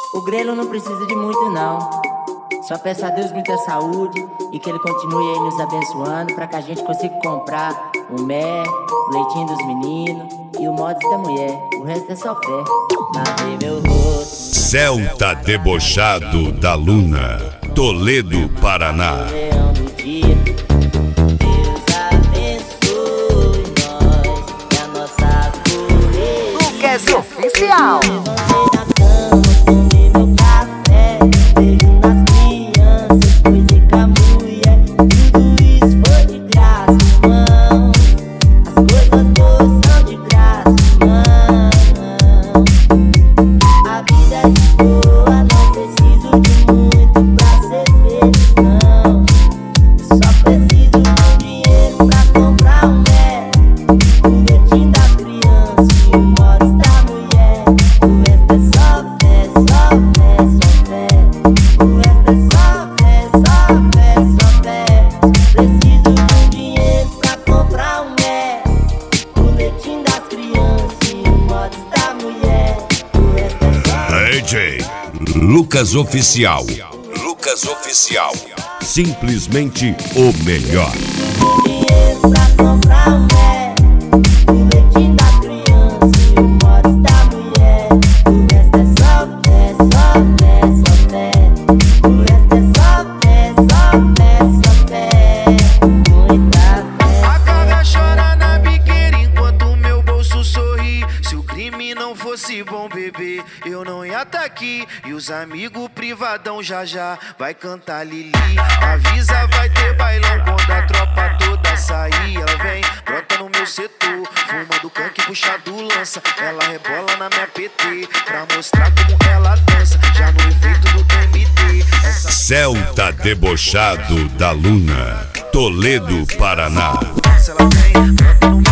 O Grelo não precisa de muito não. Só peço a Deus muita saúde e que Ele continue aí nos abençoando pra que a gente consiga comprar o mé, o leitinho dos meninos e o mods da mulher. O resto é só fé. Lavei meu rosto. Celta debochado da Luna, Toledo, Paraná. Leão do dia. Deus abençoe nós e a nossa correria. Lucas Oficial. Levantei da cama, tomei meu café, beijo nas crianças, coisa com a mulher. Tudo isso foi de graça, irmão. As coisas boas são de graça, irmão. A vida é de boa, não preciso de muito pra ser feliz, não. Só preciso de dinheiro pra comprar um mé, o leitinho da criança e o mods da mulher. O resto é só fé, só fé, só fé. O resto é só fé, só fé, só fé. Preciso de dinheiro pra comprar um mé, o leitinho das crianças e o mods da mulher. O resto é só DJ Lucas Oficial. Lucas Oficial. Simplesmente o melhor. dinheiro pra comprar um mé, o leitinho da criança e o mods da mulher. O resto é só fé, só fé, só fé. O resto é só fé, só fé, só fé. Muita fé. A cara chora na biqueira enquanto meu bolso sorri. Se o crime não fosse bom, bebê, eu não ia tá aqui. E os amigos privadão já já vai cantar Lili. Avisa, vai ter bailão quando a tropa toda sair. Ela vem, brota no meu setor, fumando canque, puxado lança. Ela rebola na minha PT pra mostrar como ela dança. Já no efeito do MD. Essa Celta debochado da Luna, Toledo, Paraná. ela vem, brota no